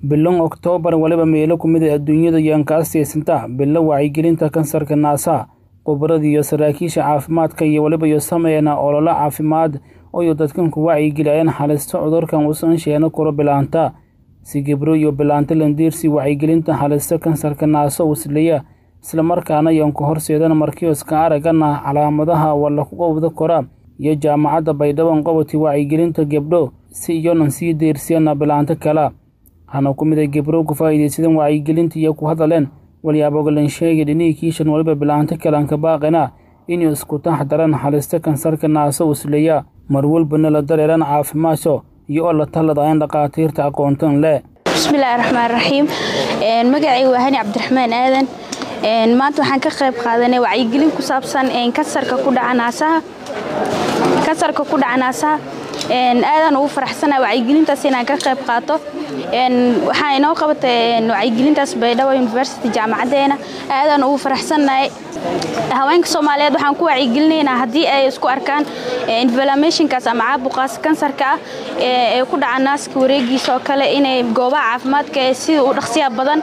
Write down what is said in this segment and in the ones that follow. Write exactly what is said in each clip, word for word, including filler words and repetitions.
bilan Oktoobar waliba meelo ku mid ah adduunyada ayaan ka asteeysanta bilo wacyigelinta kansarka naasaha khubarada iyo saraakiisha caafimaadka iyo waliba iyo sameeyana olole caafimaad oo dadkan ku wacyigeliyaan halista cudurkan uusan sheegno koro bilaanta si gabro iyo bilaanta landiirsi wacyigelinta halista kansarka naasaha usleeya isla markaana ayaan ku horseedan markii iska aragana calaamadaha wala ku qowda kora iyo jaamacadda Baydhabo qoboti wacyigelinta gabdho si iyonan sii deersiyana bilaanta kala hana ku mid ah gabro ku faa'iideysan wacyigelinta iyo ku hadaleen waliyaabo galan sheegay inay kiishan waliba bilaanta kala ka baaqina inay isku taxdaran halista kansarka naasaha usleeya mar walbana la dareeran caafimaadso iyo la talada dhaqaatiirta aqoontan leh. bismillaahir rahmaanir rahiim een magacaygu waa Hani Cabdiraxmaan Aadan een maanta waxaan ka qayb qaadanay wacyigelin ku saabsan een kansarka ku dhaca naasaha kansarka ku dhaca naasaha een aadan ugu faraxsanahay wacyigelintaas inaan ka qayb qaato een waxaan inoo qabatay wacyigelintaas Baydhabo University jaamacadeena aadan ugu faraxsanahay haweenka Soomaaliyeed waxaan ku wacyigelinaynaa hadii ay isku arkaan inflammationkaas ama caabuqaas kansarka ah ee ku dhaca naaska wareegiisa oo kale inay goobaha caafimaadka si u dhaqsiya badan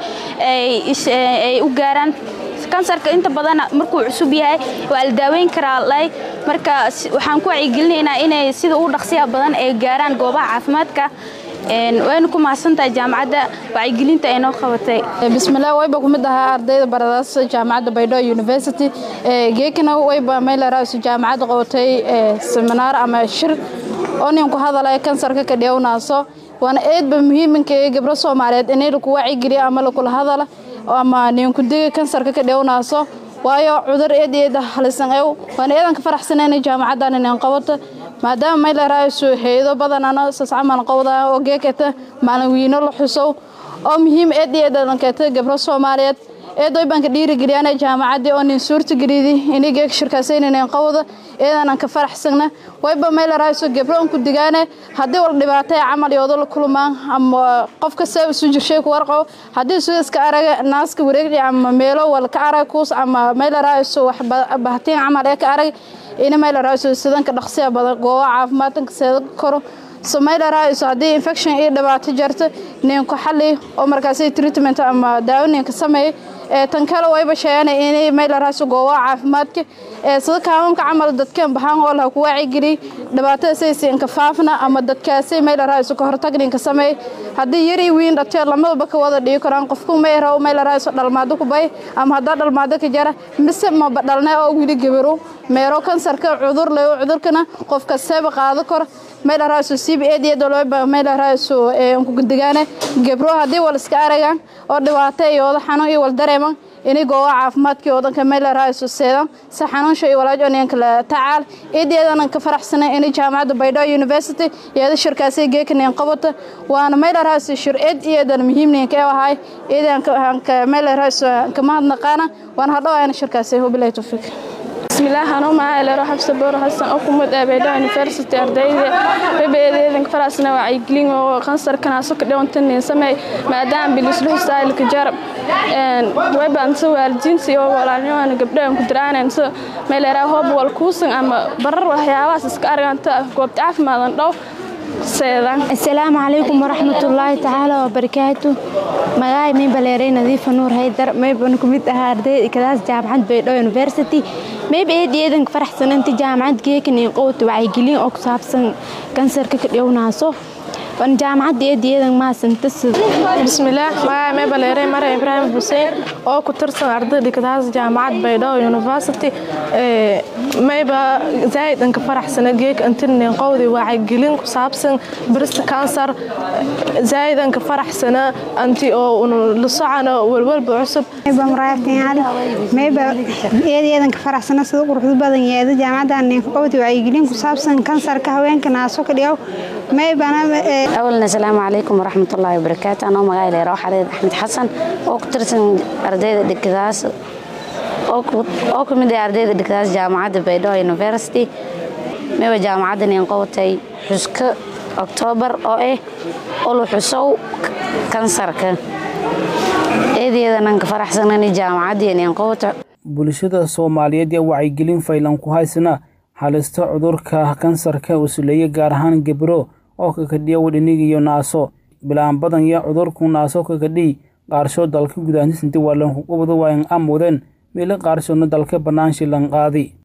ay ay u gaaraan kansarka inta badan markuu cusub yahay waa la daaweyn karaa lay marka waxaan ku wacyigelinaynaa inay sida u dhaqsiya badan ay gaaraan goobaha caafimaadka een waan ku maasantaa jaamacadda wacyigelinta ay noo qabatay. bismillaah wayba ku mid ah ardayda baradaas jaamacadda Baydhabo University ee geekana wayba meel raas jaamacadda qabatay seminar ama shir oo nin ku hadalay kansarka ka dheewnaaso waana aad ba muhiim in gabdho Soomaaliyeed inay ku wacyigeliyo ama la kula hadala ama nin ku diga kansarka ka dheewnaaso waayo cudur eedeeda halisan ay waana eedan ka faraxsanaynay jaamacaddan inaan qabato maadaama meel raas hay'ado badan ana sasaman qowda oo geekata maalin wiino la xuso oo muhiim eedeeda lankeeta gabdho Soomaaliyeed eedoy banka dhiirigeliyana jaamacadda oo nin suurta gariidi inay geek shirkaasayn inaan qowda eedan ka faraxsana wayba meel raas gabdho ku digaana hadii wal dhibaato camal iyo la kulmaan ama qofka say u soo jirshay ku warqo hadii soo iska araga naaska wareegay ama meelo wal ka arag kuus ama meel raas wax bahtiin camal ee ka arag ina meel raas sidan ka dhaqsiya badan goowa caafimaadka sida koro Soomaaliya raas hadii infection ee dhibaato jarto nin ku xalli oo markaas treatment ama daaweyn ka sameeyay ee tan kale wayba sheeganay inay meel raas goowa caafimaadka ee sida kaamka camal dadkan baxan oo la ku wacyigeli dhibaatada saysiin ka faafna ama dadkaasi meel raas ka hortagnin ka sameey hadii yari weyn dhaqtar lamada ka wada dhigi karaan qofku meero meel raas dhalmaado ku bay ama hadaa dhalmaado ka jara mise ma badalnaa oo wili gabaro meero kansarka cudur leh cudurkana qofka sabab qaado karo meel raas C B A deedo loo meel raas ee ku gudigaana gabro hadii wal iska aragaan oo dhibaato iyo xanuun iyo wal dareeman inay goowa caafimaadkii wadanka meel raas seedan si xanuunsha iyo walaajo inay kala tacaal eedeedan ka faraxsanay inay jaamacadda Baydhabo University iyada shirkaasay geekneen qabato waana meel raas shir eed iyadan muhiimneen ka wahay eedan ka meel raas ka mahadnaqana waan hadhow aan shirkaasay hubilay tawfiiq. bismillaah ano ma ila roox sabor hasan oo ku mid ah Baydhabo University ardayda bebeedeedan faraasna wacyigelin oo kansarka naaso ka dheewntan sameey maadaama bilislu style ka jarab een wayban soo waalidiintii oo walaalnimada gabdhaha ku diraaneen soo meel yara hoob wal kuusan ama barar waxyaabahaas iska araganta goob caafimaad dhow seedan. assalaamu calaykum waraxmatullaahi tacaala wa barakaatuh magacay min baleeray nadiif nuur haydar mayban ku mid ah ardayda kadaas jaamacadda Baydhabo University maybe eedeedan faraxsananta jaamacad geekneen qowt wacyigelin oo ku saabsan kansarka ka dheewnaaso wan jaamacadda eedeedan ma santas. bismillaah magacay may baleeray Maryam Ibrahim Hussein oo ku tirsan ardayda kadaas jaamacadda Baydhabo University ee mayba zaaid ka faraxsana geek intaan qowdi wacyigelin ku saabsan breast cancer zaaid ka faraxsana anti oo la socona walwalba cusub mayba maraaytaan mayba eedeedan ka faraxsana sida quruxda badan yeeda jaamacadda qowdi wacyigelin ku saabsan kansarka haweenka naaso ka dhigo mayba أولاً السلام عليكم ورحمة الله وبركاته. أنا مقايلة روح علي أحمد حسن وكترسن أرديد الدكتاس أو كمدي أرديد الدكتاس جامعة بيضاء يونيفرسيتي ميو جامعة ينقوتي حسك أكتوبر أو إيه أولو حسو كانسرك إيدي إذا ننكفر أحسنني جامعة ينقوت bulshada Soomaaliyeed ee wacyigelin faylan ku haysana halista cudurka kansarka usleeya gaar ahaan gabro oo ka kadiya wadaniga iyo naaso bilaan badan iyo cudurku naaso ka gadhi qaarsho dalka gudaantiis intii waa lan ku qabado waa in amudeen meelo qaarshoona dalka banaan shilan qaadi